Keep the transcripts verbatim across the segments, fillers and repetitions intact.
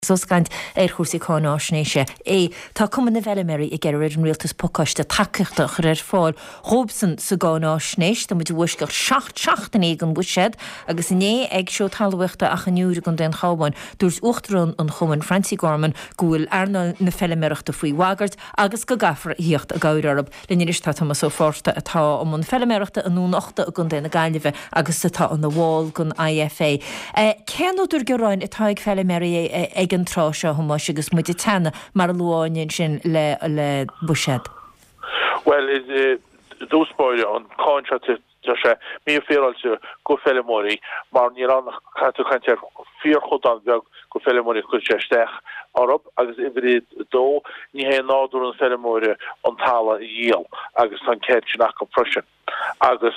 Soscaint ar chwrs i con áisnéise é tá cuman na bheile i ggéir an rialtas pocaiste takeachta chur ar fáil Robson sa gán áisnéis tá muid bhuiscail seacht seachtain éig an bhuisead agus né ag seo talhaachta a chaniúra an den chábhain dúirs uachtarún an chuman Francie Gorman gúil arna na fellimeachta faoi wagart agus go gafar híocht a gáirarab le níris tá mas ó fórsta atá am an fellimeachta an núnachta a gun déna gaiileh agus atá an na bháil gun I F A. Ceanúidir goráin atá ag fellimeri ag an tráseo humas agus muide tena mar luáin sin le le bushad. Well, is those boy on contract to sé mí féalse go fellimóí mar ní an chaú chaintear fíor chudan beg go fellimóí chu sé steach arab agus irid dó ní hé náú an fellimóire an tala díal agus an ke nach go Prussian agus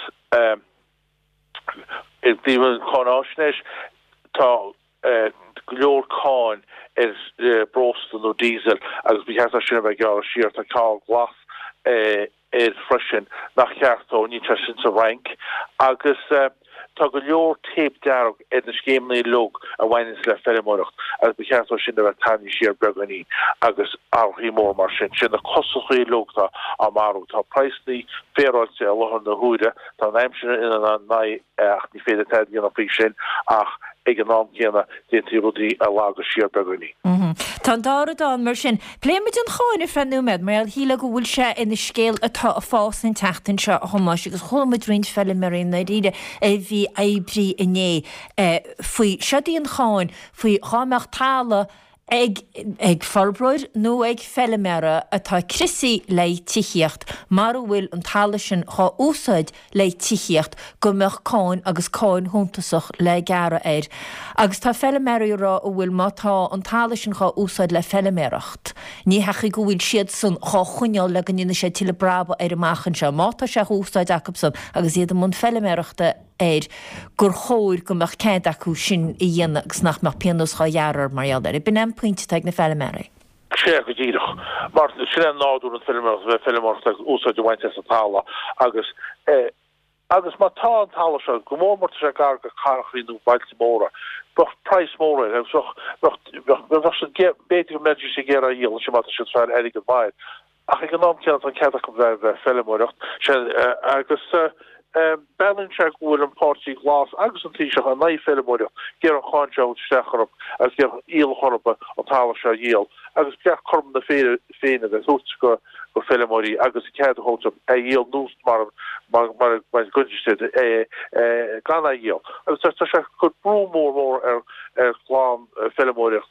dí chonáisnéis tá glóorkáin is brostan ó diesel agus bí he sin bheith ge siir tá cá glas er frisin nach cheartó ní tre sin sa rank agus tá go leor tape dearg in na scéimnaí log a bhaine le fellimóireacht agus bí cheartó sin bheith tanní siar breganí agus áhí mór mar sin sin na cosachaí logta a marú tá preisní féráilte a lochan na húide tá neimsin in an nai ach ní féidir teid gana fí sin ach ag an nám céanna déantírodí a lágus siar breganí. Tá dára dá mar sin pléimiid an cháinna frenúmed mar híle go bhfuil se ina scéal atá a fás in tetain se a thomáis agus chomuid rint fellimeí na ríide a bhí ebrí iné faoi sedaíon cháin faoi cháimeach tála ag ag forbroid nó ag fellimera atá crisi le tichiocht mar bhfuil an tala sin chá úsáid le tichiocht go meach cáin agus cáin huntasach le gara air agus tá fellimera rá ó bhfuil mátá an tala sin chá úsáid le fellimereacht ní hecha go bhfuil siad san chá chuineáil le gan sé tiile braba ar amachchan se mátá se úsáid Jacobson agus iad an fellimereachta éir gur chóir go meach céad acu sin i dhéana agus nach meach pianos chá dhearar mariaal ar. Bin am pointe teag na fellimeri. sé go ddíireach mar sin an náú an filmach bheith filmach úsáid bhainte sa tála agus agus má tá an tála se go mór se gar go carchaíú Baltimóra bach price móra ag soch béidir méidir sé géar a díal sem mat sin fear eig go bhaid ach ag an nám cean an cead go bheith filmóireacht agus Bellin se gohfuil an pátí glas agus an tíiseach an naí fellimóide gur an cháinseáil stecharm agus gur íal chorpa an tála se díal agus ceach chum na féine féine agus hút go go fellimóí agus i cead hóta a díal núst mar mar mar guniste gan a díal agus tá se chud brú mór mór ar ar chláán fellimóireacht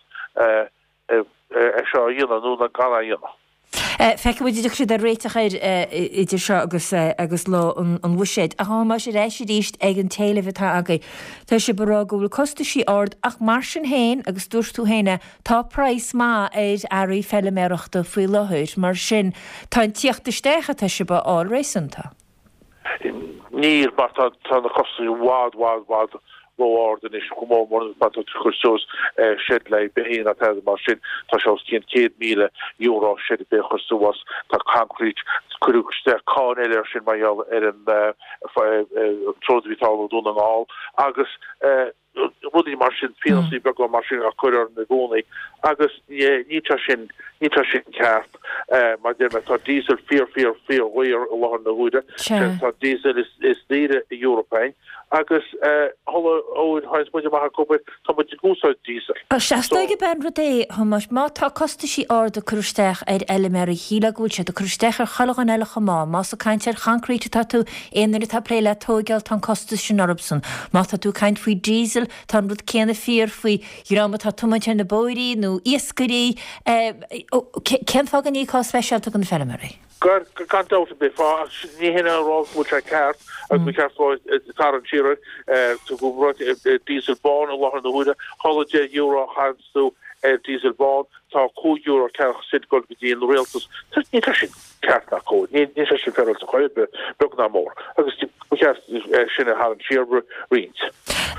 se díalna nú na gan a díalna. Feice bud idir chud a réiteach idir seo agus agus lá an bhuiséid a háá sé rééis sé ríist ag an téilehítá aga Tá sé bará go bhfuil costa sí ard ach mar sin héin agus dúirtú héine tá preis má éid airí fellimereachta faoi lethir mar sin tá an tíochtta stécha tá si ba á rééisanta. Níl mar tá na costaí wad wad wad Lorden is kom pat chos shed lei behin at mar sin tá cien cé míle euro sé be chu was tá concrete kuste kan er sin mai er an trovital doen an all agus rudi mar sin fi be mar sin a chu na goni agus ní sin ní sin ceart mar der tá diesel fear fear fear weir a lo na huide tá diesel is is líide Europein agus holle óid hais mu mar gobe tá gúsáid diesel. Seaige ben rodé hamas má tá costa sí ard a cruisteach ar eilemeri híla gúil se a cruistechar chalach an eile chamá más a caiint ar chancréte tatú éanaar tá pléile tógeil tan costa sin Orbson má tá tú caiint faoi diesel tan rud céanna fear faoi Jurama tá tumainte na bóirí nó iascarí cén fá gan í cá speisialta an fellimeri. Gar gan da be fá ní hinna rá mu ceart ag mi ceart tar an tíre to go rot dieselbán a lo an huide holiday euro hanú dieselbán tá có euro ce sid go dí an réaltas ní sin ceart na có ní ní sin fer a chuide be be na mór agus sinna ha an tíre rint.